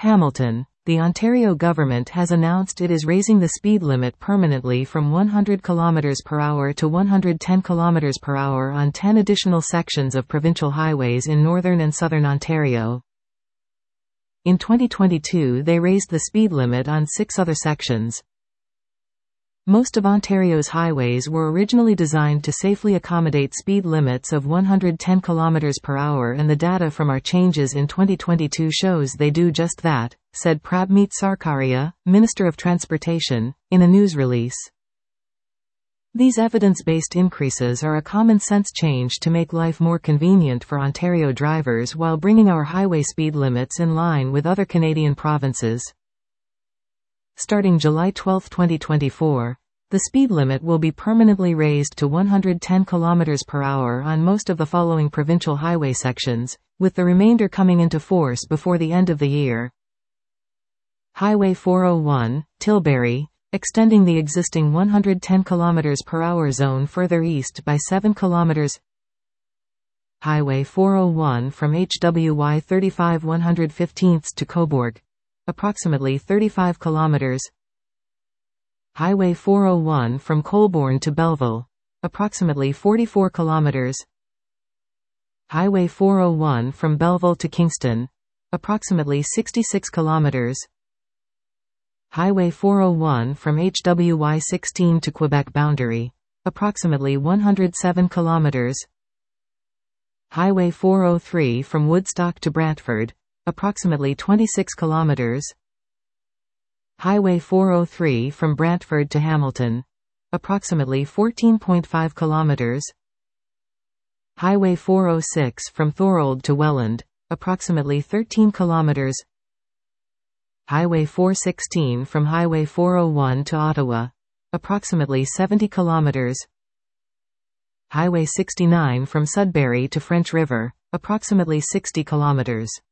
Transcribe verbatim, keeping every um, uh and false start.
Hamilton. The Ontario government has announced it is raising the speed limit permanently from one hundred kilometers per hour to one hundred ten kilometers per hour on ten additional sections of provincial highways in northern and southern Ontario. In twenty twenty-two, they raised the speed limit on six other sections. Most of Ontario's highways were originally designed to safely accommodate speed limits of one hundred ten kilometers per hour, and the data from our changes in twenty twenty-two shows they do just that, said Prabmeet Sarkaria, Minister of Transportation, in a news release. These evidence-based increases are a common-sense change to make life more convenient for Ontario drivers while bringing our highway speed limits in line with other Canadian provinces. Starting July twelfth, twenty twenty-four, the speed limit will be permanently raised to one hundred ten kilometers per hour on most of the following provincial highway sections, with the remainder coming into force before the end of the year. Highway four oh one, Tilbury, extending the existing one hundred ten kilometers per hour zone further east by seven kilometers. Highway four oh one from H W Y thirty-five one hundred fifteenth to Cobourg, approximately thirty-five kilometers. Highway four oh one from Colborne to Belleville, approximately forty-four kilometers. Highway four oh one from Belleville to Kingston, approximately sixty-six kilometers. Highway four oh one from H W Y sixteen to Quebec boundary, approximately one hundred seven kilometers. Highway four oh three from Woodstock to Brantford, approximately twenty-six kilometers. Highway four oh three from Brantford to Hamilton, approximately fourteen point five kilometers. Highway four oh six from Thorold to Welland, approximately thirteen kilometers. Highway four sixteen from Highway four oh one to Ottawa, approximately seventy kilometers. Highway sixty-nine from Sudbury to French River, approximately sixty kilometers.